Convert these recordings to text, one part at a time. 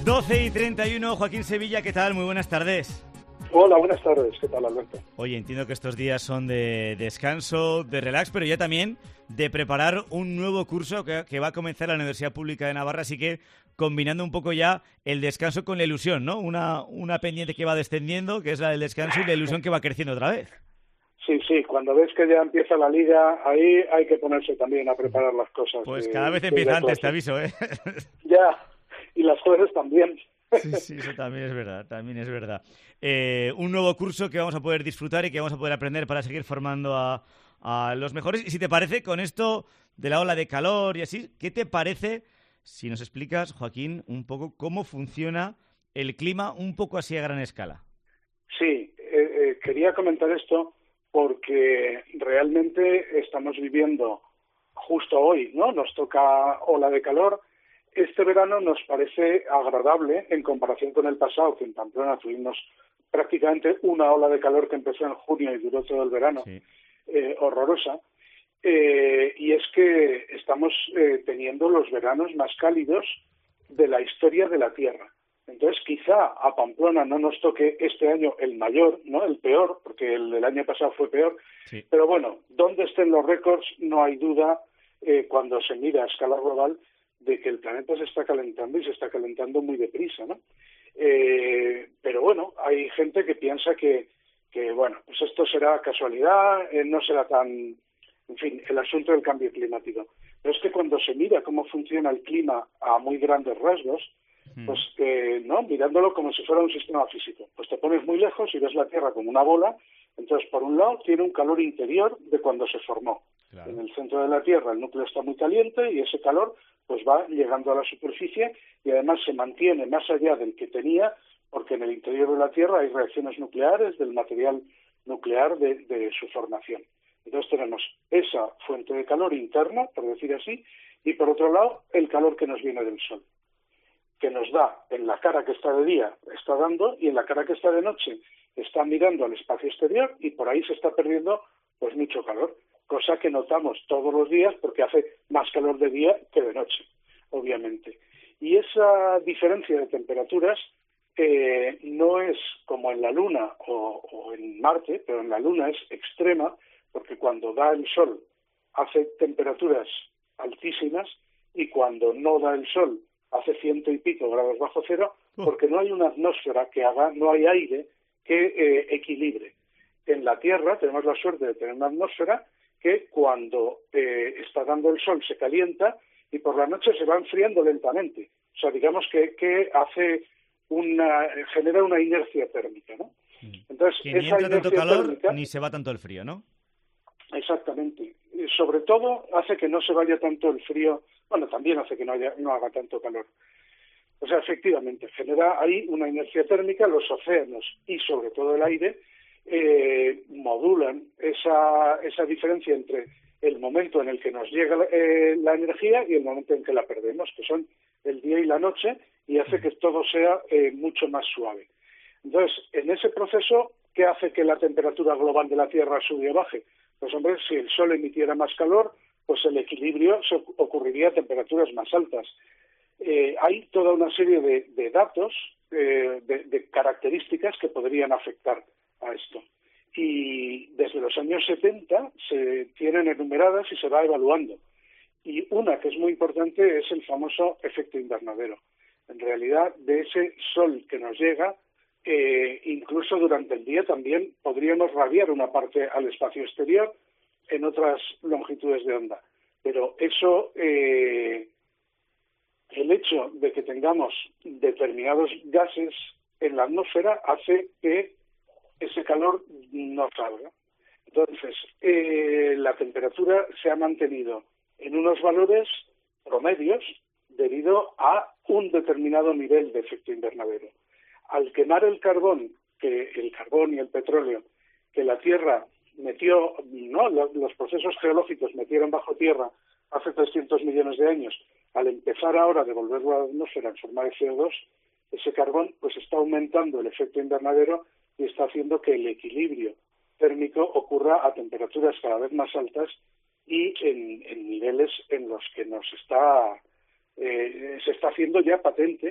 12:31, Joaquín Sevilla, ¿qué tal? Muy buenas tardes. Hola, buenas tardes. ¿Qué tal, Alberto? Oye, entiendo que estos días son de descanso, de relax, pero ya también de preparar un nuevo curso que va a comenzar la Universidad Pública de Navarra, así que combinando un poco ya el descanso con la ilusión, ¿no? Una pendiente que va descendiendo, que es la del descanso, y la ilusión que va creciendo otra vez. Sí, cuando ves que ya empieza la liga, ahí hay que ponerse también a preparar las cosas. Pues cada vez empieza antes, te aviso, ¿eh? Ya, y las jueves también. Sí, eso también es verdad. Un nuevo curso que vamos a poder disfrutar y que vamos a poder aprender para seguir formando a los mejores. Y si te parece, con esto de la ola de calor y así, ¿qué te parece si nos explicas, Joaquín, un poco cómo funciona el clima un poco así a gran escala? Sí, quería comentar esto porque realmente estamos viviendo justo hoy, ¿no? Nos toca ola de calor. Este verano nos parece agradable en comparación con el pasado, que en Pamplona tuvimos prácticamente una ola de calor que empezó en junio y duró todo el verano, Sí. Horrorosa. Y es que estamos teniendo los veranos más cálidos de la historia de la Tierra. Entonces, quizá a Pamplona no nos toque este año el mayor, ¿no? El peor, porque el del año pasado fue peor. Sí. Pero bueno, donde estén los récords, no hay duda, cuando se mira a escala global, de que el planeta se está calentando y se está calentando muy deprisa, ¿no? Pero bueno, hay gente que piensa que bueno, pues esto será casualidad, no será tan... En fin, el asunto del cambio climático. Pero es que cuando se mira cómo funciona el clima a muy grandes rasgos, pues no, mirándolo como si fuera un sistema físico, pues te pones muy lejos y ves la Tierra como una bola. Entonces, por un lado, tiene un calor interior de cuando se formó. Claro. En el centro de la Tierra el núcleo está muy caliente y ese calor pues va llegando a la superficie y además se mantiene más allá del que tenía, porque en el interior de la Tierra hay reacciones nucleares del material nuclear de su formación. Entonces tenemos esa fuente de calor interna, por decir así, y por otro lado el calor que nos viene del Sol, que nos da en la cara que está de día, está dando, y en la cara que está de noche está mirando al espacio exterior y por ahí se está perdiendo pues mucho calor, cosa que notamos todos los días porque hace más calor de día que de noche, obviamente. Y esa diferencia de temperaturas no es como en la Luna o en Marte, pero en la Luna es extrema, porque cuando da el Sol hace temperaturas altísimas y cuando no da el Sol hace 100 y pico grados bajo cero, porque no hay una atmósfera que haga, no hay aire que equilibre. En la Tierra tenemos la suerte de tener una atmósfera que cuando está dando el Sol se calienta y por la noche se va enfriando lentamente. O sea, digamos que hace genera una inercia térmica, ¿no? Entonces, que ni entra tanto calor térmica, ni se va tanto el frío, ¿no? Exactamente. Y sobre todo hace que no se vaya tanto el frío, bueno, también hace que no haga tanto calor. O sea, efectivamente, genera ahí una inercia térmica, los océanos y sobre todo el aire modulan esa diferencia entre el momento en el que nos llega la energía y el momento en que la perdemos, que son el día y la noche, y hace que todo sea mucho más suave. Entonces, en ese proceso, ¿qué hace que la temperatura global de la Tierra sube o baje? Pues hombre, si el Sol emitiera más calor, pues el equilibrio ocurriría a temperaturas más altas. Hay toda una serie de datos, de características que podrían afectar a esto. Y desde los años 70 se tienen enumeradas y se va evaluando. Y una que es muy importante es el famoso efecto invernadero. En realidad, de ese Sol que nos llega, incluso durante el día también podríamos radiar una parte al espacio exterior en otras longitudes de onda. Pero eso, el hecho de que tengamos determinados gases en la atmósfera hace que ese calor no salga. Entonces, la temperatura se ha mantenido en unos valores promedios debido a un determinado nivel de efecto invernadero. Al quemar el carbón y el petróleo que la Tierra metió, no, los procesos geológicos metieron bajo tierra hace 300 millones de años, al empezar ahora a devolverlo a la atmósfera en forma de CO2, ese carbón pues está aumentando el efecto invernadero y está haciendo que el equilibrio térmico ocurra a temperaturas cada vez más altas y en niveles en los que se está haciendo ya patente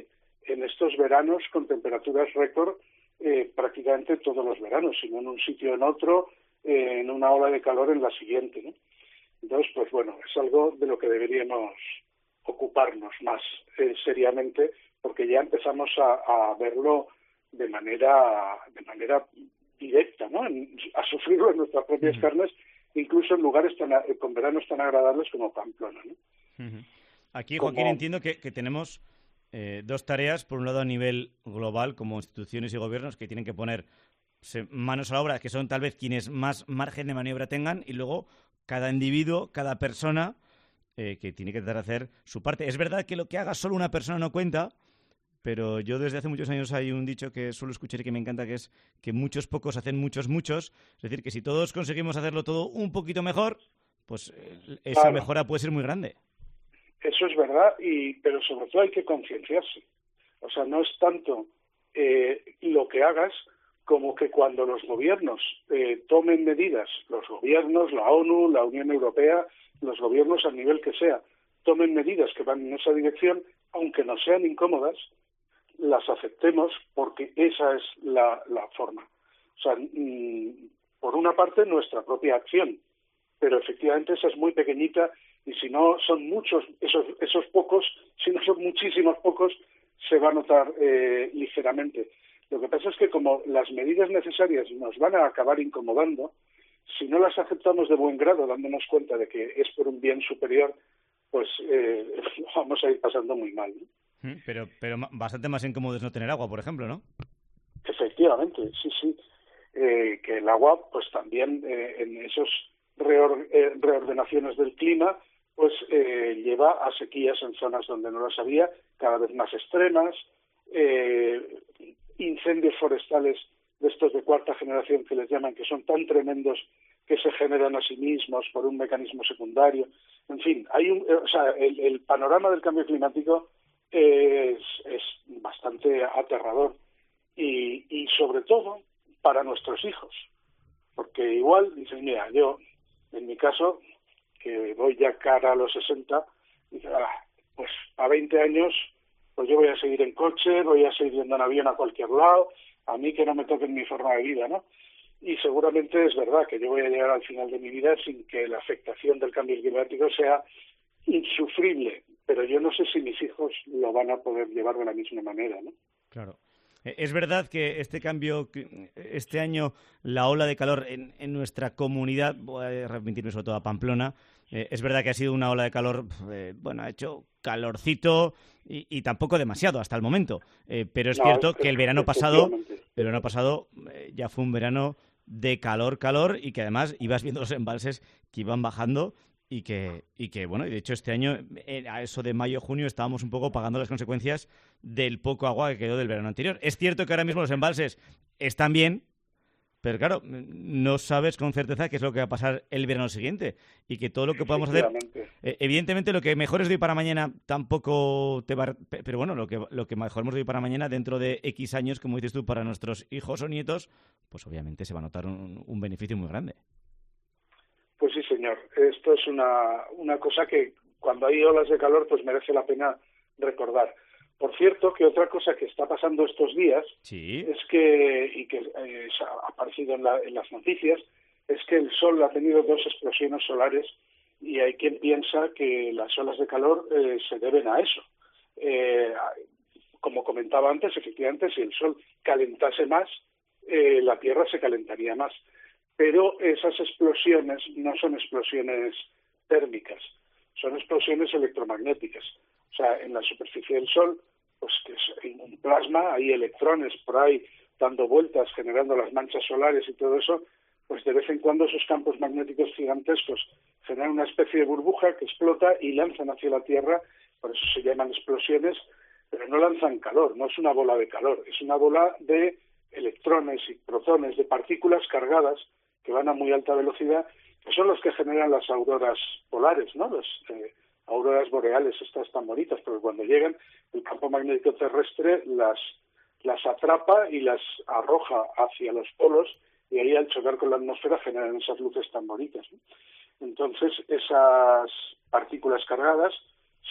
en estos veranos con temperaturas récord prácticamente todos los veranos, sino en un sitio en otro, en una ola de calor en la siguiente, ¿no? Entonces, pues bueno, es algo de lo que deberíamos ocuparnos más seriamente, porque ya empezamos a verlo de manera directa, ¿no? A sufrirlo en nuestras propias carnes, incluso en lugares con veranos tan agradables como Pamplona, ¿no? Aquí, Joaquín, entiendo que tenemos dos tareas. Por un lado, a nivel global, como instituciones y gobiernos, que tienen que poner manos a la obra, que son tal vez quienes más margen de maniobra tengan, y luego cada individuo, cada persona, que tiene que tratar de hacer su parte. Es verdad que lo que haga solo una persona no cuenta, pero yo desde hace muchos años hay un dicho que suelo escuchar y que me encanta, que es que muchos pocos hacen muchos muchos. Es decir, que si todos conseguimos hacerlo todo un poquito mejor, pues esa mejora puede ser muy grande. Eso es verdad, pero sobre todo hay que concienciarse. O sea, no es tanto lo que hagas como que cuando los gobiernos tomen medidas, los gobiernos, la ONU, la Unión Europea, los gobiernos al nivel que sea, tomen medidas que van en esa dirección, aunque no sean incómodas, las aceptemos porque esa es la forma. O sea, por una parte nuestra propia acción, pero efectivamente esa es muy pequeñita y si no son muchos, esos pocos, si no son muchísimos pocos, se va a notar ligeramente. Lo que pasa es que como las medidas necesarias nos van a acabar incomodando, si no las aceptamos de buen grado, dándonos cuenta de que es por un bien superior, pues vamos a ir pasando muy mal, ¿no? Pero bastante más incómodo es no tener agua, por ejemplo, ¿no? Efectivamente, sí. Que el agua, pues también en esos reordenaciones del clima, pues lleva a sequías en zonas donde no las había, cada vez más extremas, incendios forestales de estos de cuarta generación que les llaman, que son tan tremendos que se generan a sí mismos por un mecanismo secundario. En fin, el panorama del cambio climático es bastante aterrador y sobre todo para nuestros hijos, porque igual dicen, mira, yo en mi caso, que voy ya cara a los 60, pues a 20 años pues yo voy a seguir en coche, voy a seguir yendo en avión a cualquier lado, a mí que no me toquen mi forma de vida, ¿no? Y seguramente es verdad que yo voy a llegar al final de mi vida sin que la afectación del cambio climático sea insufrible, pero yo no sé si mis hijos lo van a poder llevar de la misma manera, ¿no? Claro. Es verdad que este cambio, este año, la ola de calor en nuestra comunidad, voy a remitirme sobre todo a Pamplona, es verdad que ha sido una ola de calor, ha hecho calorcito y tampoco demasiado hasta el momento, pero es cierto que el verano pasado ya fue un verano de calor y que además ibas viendo los embalses que iban bajando y que bueno, y de hecho este año, a eso de mayo-junio, estábamos un poco pagando las consecuencias del poco agua que quedó del verano anterior. Es cierto que ahora mismo los embalses están bien, pero claro, no sabes con certeza qué es lo que va a pasar el verano siguiente y que todo lo que podamos hacer, evidentemente lo que mejor es de hoy para mañana tampoco te va, pero bueno, lo que mejoremos de hoy para mañana dentro de X años, como dices tú, para nuestros hijos o nietos, pues obviamente se va a notar un beneficio muy grande. Pues sí, señor. Esto es una cosa que cuando hay olas de calor pues merece la pena recordar. Por cierto, que otra cosa que está pasando estos días es que ha aparecido en las noticias, es que el Sol ha tenido 2 explosiones solares y hay quien piensa que las olas de calor se deben a eso. Como comentaba antes, efectivamente, si el Sol calentase más, la Tierra se calentaría más. Pero esas explosiones no son explosiones térmicas, son explosiones electromagnéticas. O sea, en la superficie del Sol, pues que es un plasma, hay electrones por ahí dando vueltas, generando las manchas solares y todo eso, pues de vez en cuando esos campos magnéticos gigantescos generan una especie de burbuja que explota y lanzan hacia la Tierra, por eso se llaman explosiones, pero no lanzan calor, no es una bola de calor, es una bola de electrones y protones, de partículas cargadas que van a muy alta velocidad, que son los que generan las auroras polares, ¿no? Las auroras boreales, estas tan bonitas, pero cuando llegan, el campo magnético terrestre las atrapa y las arroja hacia los polos, y ahí al chocar con la atmósfera generan esas luces tan bonitas, ¿no? Entonces, esas partículas cargadas,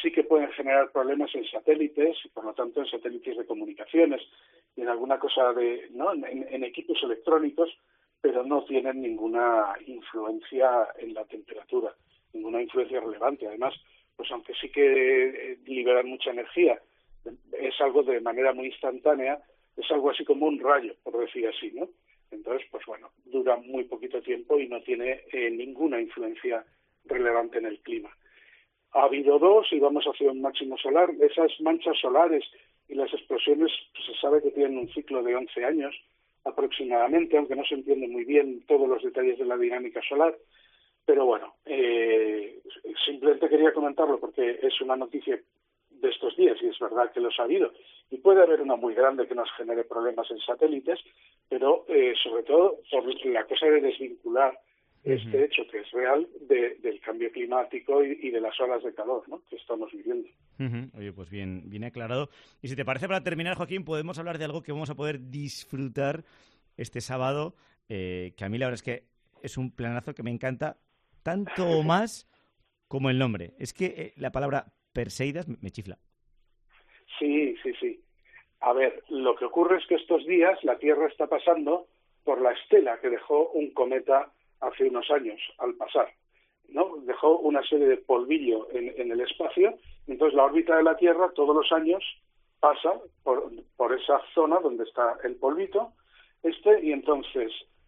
sí que pueden generar problemas en satélites, y por lo tanto en satélites de comunicaciones y en alguna cosa en equipos electrónicos, pero no tienen ninguna influencia en la temperatura, ninguna influencia relevante. Además, pues aunque sí que liberan mucha energía, es algo de manera muy instantánea, es algo así como un rayo, por decir así, ¿no? Entonces, pues bueno, dura muy poquito tiempo y no tiene ninguna influencia relevante en el clima. Ha habido dos y vamos hacia un máximo solar. Esas manchas solares y las explosiones, pues se sabe que tienen un ciclo de 11 años aproximadamente, aunque no se entiende muy bien todos los detalles de la dinámica solar. Pero bueno, simplemente quería comentarlo porque es una noticia de estos días y es verdad que los ha habido. Y puede haber una muy grande que nos genere problemas en satélites, pero sobre todo por la cosa de desvincular este hecho que es real del cambio climático y de las olas de calor, ¿no?, que estamos viviendo. Oye, pues bien aclarado. Y si te parece, para terminar, Joaquín, podemos hablar de algo que vamos a poder disfrutar este sábado, que a mí la verdad es que es un planazo que me encanta, tanto o más como el nombre. Es que la palabra Perseidas me chifla. Sí. A ver, lo que ocurre es que estos días la Tierra está pasando por la estela que dejó un cometa hace unos años al pasar, ¿no? Dejó una serie de polvillo en el espacio, y entonces la órbita de la Tierra todos los años pasa por esa zona donde está el polvito y entonces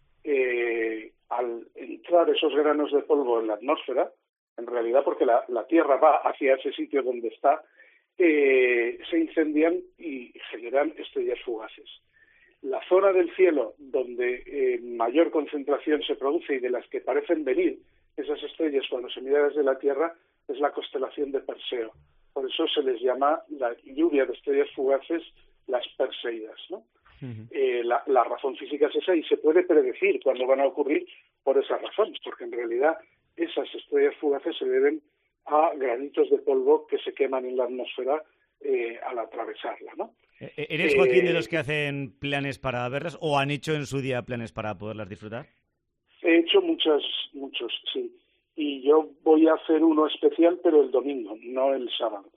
al entrar esos granos de polvo en la atmósfera, en realidad porque la Tierra va hacia ese sitio donde está, se incendian y generan estrellas fugaces. La zona del cielo donde mayor concentración se produce y de las que parecen venir esas estrellas cuando se mira desde la Tierra es la constelación de Perseo. Por eso se les llama la lluvia de estrellas fugaces las Perseidas, ¿no? La razón física es esa y se puede predecir cuándo van a ocurrir por esa razón, porque en realidad esas estrellas fugaces se deben a granitos de polvo que se queman en la atmósfera al atravesarla, ¿no? ¿Eres, Joaquín, de los que hacen planes para verlas o han hecho en su día planes para poderlas disfrutar? He hecho muchos, sí. Y yo voy a hacer uno especial, pero el domingo, no el sábado.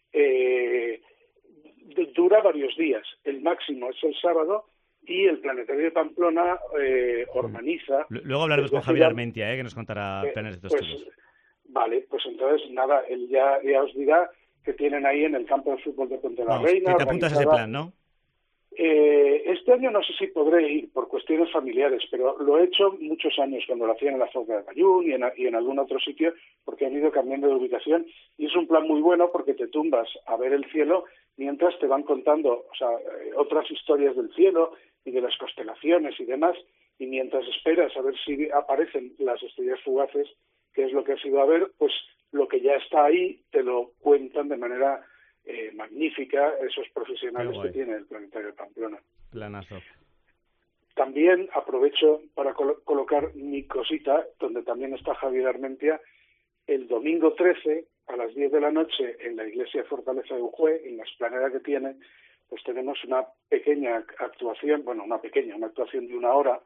Dura varios días. El máximo es el sábado y el Planetario de Pamplona organiza... Luego hablaremos con Javier Armentia, que nos contará planes de estos tipos. Vale, pues entonces nada, él ya os dirá que tienen ahí en el campo de fútbol de Puente de la Reina. Que te apuntas a ese plan, ¿no? Este año no sé si podré ir por cuestiones familiares, pero lo he hecho muchos años cuando lo hacían en la Foca de Bayún y en algún otro sitio, porque han ido cambiando de ubicación y es un plan muy bueno porque te tumbas a ver el cielo mientras te van contando otras historias del cielo y de las constelaciones y demás, y mientras esperas a ver si aparecen las estrellas fugaces, que es lo que has ido a ver, pues lo que ya está ahí te lo cuentan de manera magnífica esos profesionales que tiene el Planetario de Pamplona. Planazo. También aprovecho para colocar mi cosita, donde también está Javier Armentia, el domingo 13 a las 10 de la noche en la iglesia Fortaleza de Ujue, en la explanada que tiene, pues tenemos una pequeña actuación, una actuación de 1 hora,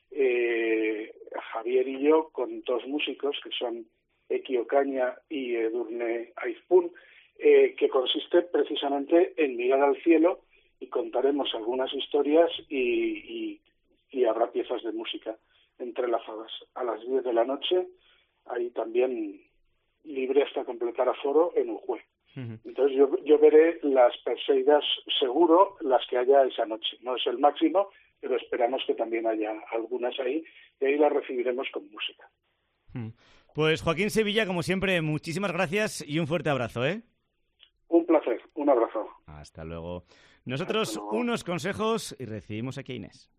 Javier y yo, con 2 músicos que son Eki Ocaña y Edurne Aizpun, que consiste precisamente en mirar al cielo y contaremos algunas historias y habrá piezas de música entrelazadas. A las 10 de la noche, ahí también libre hasta completar aforo en Ujue. Entonces yo veré las Perseidas seguro, las que haya esa noche. No es el máximo, pero esperamos que también haya algunas ahí y ahí las recibiremos con música. Pues Joaquín Sevilla, como siempre, muchísimas gracias y un fuerte abrazo, ¿eh? Un placer, un abrazo. Hasta luego. Nosotros unos consejos y recibimos aquí a Inés.